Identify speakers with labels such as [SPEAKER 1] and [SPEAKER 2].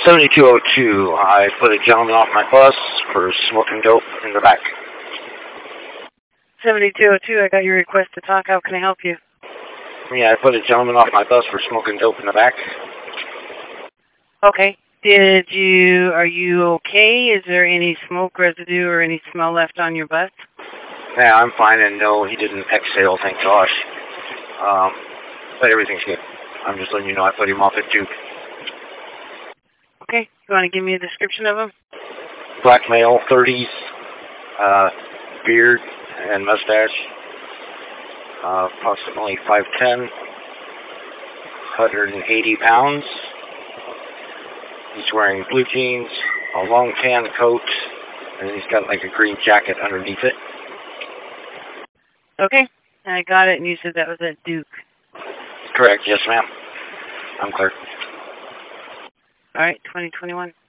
[SPEAKER 1] 7202. I put a gentleman off my bus for smoking dope in the back.
[SPEAKER 2] 7202, I got your request to talk. How can I help you?
[SPEAKER 1] Yeah, I put a gentleman off my bus for smoking dope in the back.
[SPEAKER 2] Okay. Are you okay? Is there any smoke residue or any smell left on your bus?
[SPEAKER 1] Yeah, I'm fine, and no, he didn't exhale, thank gosh. But everything's good. I'm just letting you know I put him off at Duke.
[SPEAKER 2] Okay. You want to give me a description of him?
[SPEAKER 1] Black male, 30s, beard and mustache, approximately 5'10", 180 pounds. He's wearing blue jeans, a long tan coat, and he's got like a green jacket underneath it.
[SPEAKER 2] Okay. I got it, and you said that was at Duke.
[SPEAKER 1] Correct, yes ma'am. I'm clear.
[SPEAKER 2] All right, 2021.